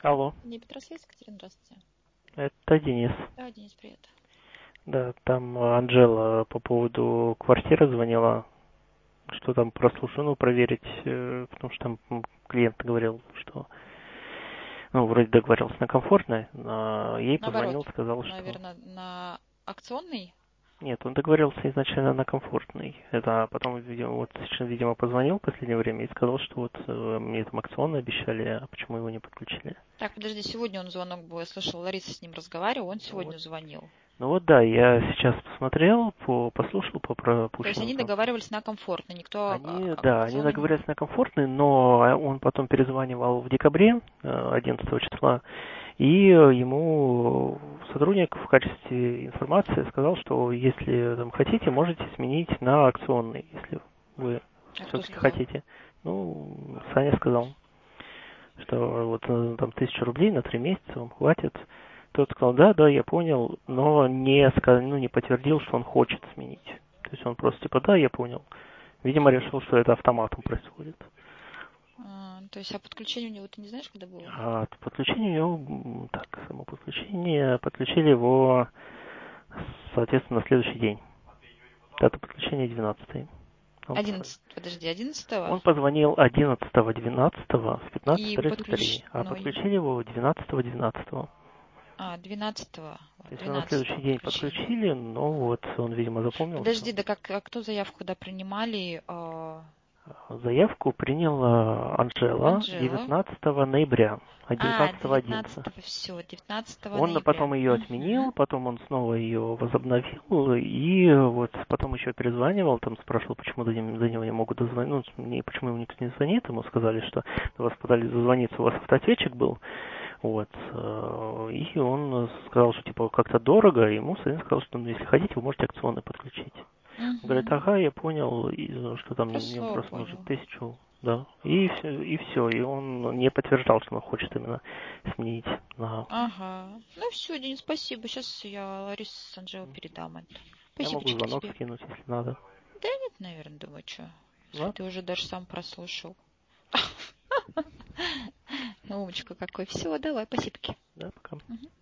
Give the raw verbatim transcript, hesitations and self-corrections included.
Алло, Не Петросвет, Екатерина, здравствуйте. это Денис. Да, Денис, привет. Да, там Анжела по поводу квартиры звонила, что там прослушано, проверить, э, потому что там м, клиент говорил, что, ну, вроде договорился на комфортной, но ей Наоборот, позвонил, сказал, что... наверное, на акционный. Нет, он договорился изначально на комфортный. Это а потом, видимо, вот сейчас, видимо, позвонил в последнее время и сказал, что вот э, мне там акционно обещали, а почему его не подключили. Так, подожди, сегодня он звонок был, я слышала, Лариса с ним разговаривала, он Ну вот, сегодня звонил. ну вот да, я сейчас посмотрел, по, послушал по То есть пропущенным они звонкам. договаривались на комфортный, никто Они, а, да, они акционный не... договорились на комфортный, но он потом перезванивал в декабре, э, одиннадцатого числа, и э, ему сотрудник в качестве информации сказал, что если там хотите, можете сменить на акционный, если вы А кто все-таки сказал? хотите. Ну, Саня сказал, что вот э, там тысячу рублей на три месяца вам хватит. Тот сказал, да, да, я понял, но не, ска- ну, не подтвердил, что он хочет сменить. То есть он просто типа, да, я понял. Видимо, решил, что это автоматом происходит. А, то есть, а подключение у него, ты не знаешь, когда было? А подключение у него, так, само подключение, подключили его, соответственно, на следующий день. Дата подключения двенадцатый. Он, Одиннадцать, подожди, одиннадцатого? он позвонил одиннадцатого двенадцатого в пятнадцать И тридцать три, подключ... а Ну, и... подключили его двенадцатого двенадцатого. А, двенадцатого, То есть его на двенадцатого следующий день подключение. подключили, но вот он, видимо, запомнил, что Подожди, да как, а кто заявку когда принимали? А, заявку приняла Анжела Анжела. девятнадцатого ноября, а А, девятнадцатого одиннадцатого. девятнадцатого, все, девятнадцатого Он потом ноября. ее отменил, Угу. потом он снова ее возобновил, и вот потом еще перезванивал, там спрашивал, почему до него, до него не могут дозвониться, ну, не, почему ему никто не звонит, ему сказали, что до вас пытались дозвониться, у вас автоответчик был, вот, э, и он сказал, что типа как-то дорого, и ему сын сказал, что ну, если хотите, вы можете акционный подключить. Он говорит, Угу. ага, я понял, и, что там Просто мне слово просто нужно понял. тысячу, да, и все, и все, и он не подтверждал, что он хочет именно сменить на... Ага. Ну все, Денис, спасибо. Сейчас я Ларисе с Анжелой передам это. Я могу Спасибочки звонок тебе. скинуть, если надо. Да нет, наверное, думаю, что. Если Да? ты уже даже сам прослушал. Умочка какой. Все, давай, спасибо. Да, пока. Мгм.